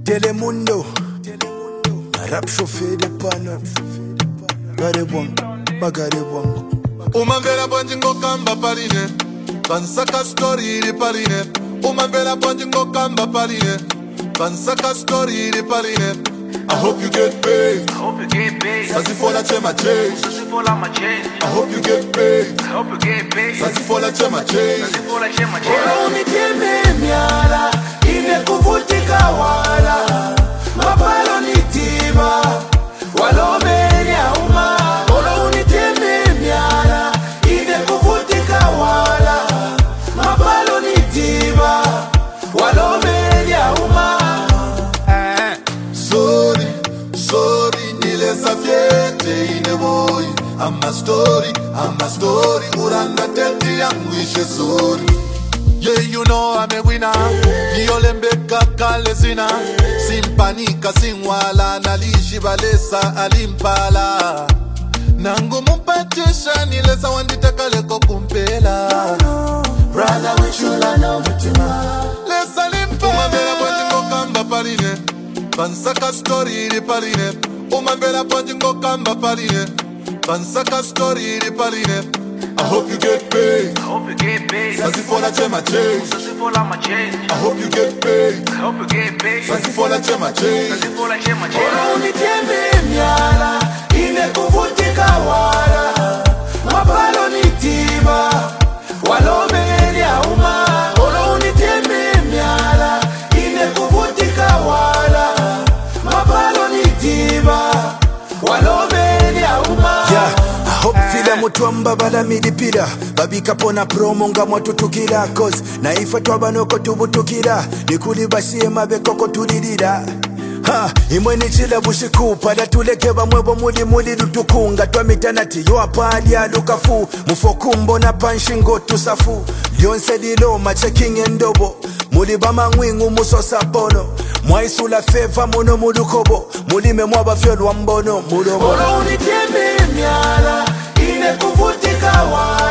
Telemundo, rap chauffé de panne. Garibong, bagaribong. Umambela bonjingo kamba paline, bansaka story di paline. Umambela bonjingo kamba paline, bansaka story di paline. I hope you get paid. I hope you get paid. Sasifola chema change. Sasifola my change. I hope you get paid. I hope you get paid. Sasifola chema change. Sasifola chema change. Ora uniteme miala, ine kuvutika wala. Mapalo nitima, walomeni auma. Ora uniteme miala, ine kuvutika wala. Mapalo nitima, walomeni auma. Sorry, nile safiete ine boy. I'm a story, uranga tenti yangu ishe sorry. Yeah, you know I'm a winner. Niolembeka kalezina. Simpanika singwala nalishi balesa alimpala. Nangu mumpatisha nilesa wandita kaleko kumpela. Brother with you la no mutima. Lesa limpala. Umambela ponjingo kamba paline, bansaka story di paline. Umambela ponjingo kamba paline, bansaka story di paline. I hope you get paid. I hope you get paid. Sasifola chema change. Sasifola my change. I hope you get paid. I hope you get paid. Sasifola chema change. Sasifola chema change. Ora uniteme miala, ine kuvutika wala. Mapalo nitima, walomeni auma. Ora uniteme miala, ine kuvutika wala. Mapalo nitima, walomeni auma. Yeah, I hope vile mutuamba bala midipira. Babika pona promo nga mwatutukira. Cause naifa twabanoko tubutukira. Nikuli basiye mabekoko tulirira. Ha, imwe nichila bushiku pada tuleke bamwebo muli lutukunga twamitanati yo apali alukafu mufokumbo na panshingo tusafu lyonse lilo macheking endobo muli bamangwingu musosa bono mwaisula feva muno mulukobo mulime mwabafyolwa mbono mulobo. Ora uniteme miala ine kuvutika wa